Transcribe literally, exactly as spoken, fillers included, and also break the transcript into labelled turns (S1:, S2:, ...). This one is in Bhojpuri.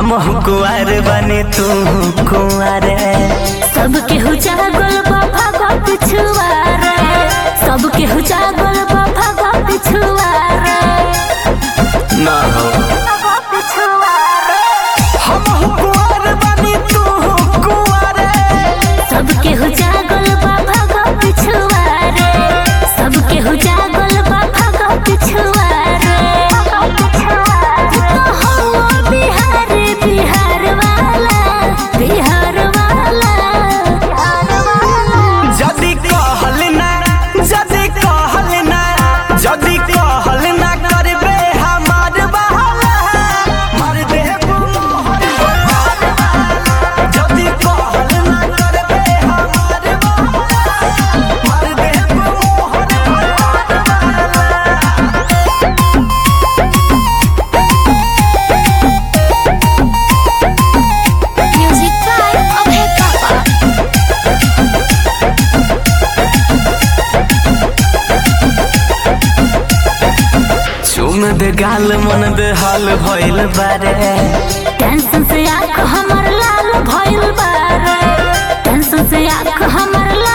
S1: हम कुआर बने तू कुआर
S2: सबके हो जागल बाबा का पिछुआर सबके हो जागल बाबा का पिछुआर
S1: ना हो हम कुआर बने तू कुआर
S2: सबके हो जागल बाबा का पिछुआर सबके हो जागल बाबा का पिछुआर बिहार बिहार वाला बिहार वाला
S1: जदी कहल ना जदी कहल ना जदी कहल ना करबे हमार बहाला मार देब मोहर जदी कहल ना करबे हमार बहाला मार देब मोहर
S2: म्यूजिक बाय अभय पापा
S1: चुम दे गाल मन दे हाल भइल बारे
S2: टेंशन से आँख हमर लाल भइल बारे टेंशन से आँख हमर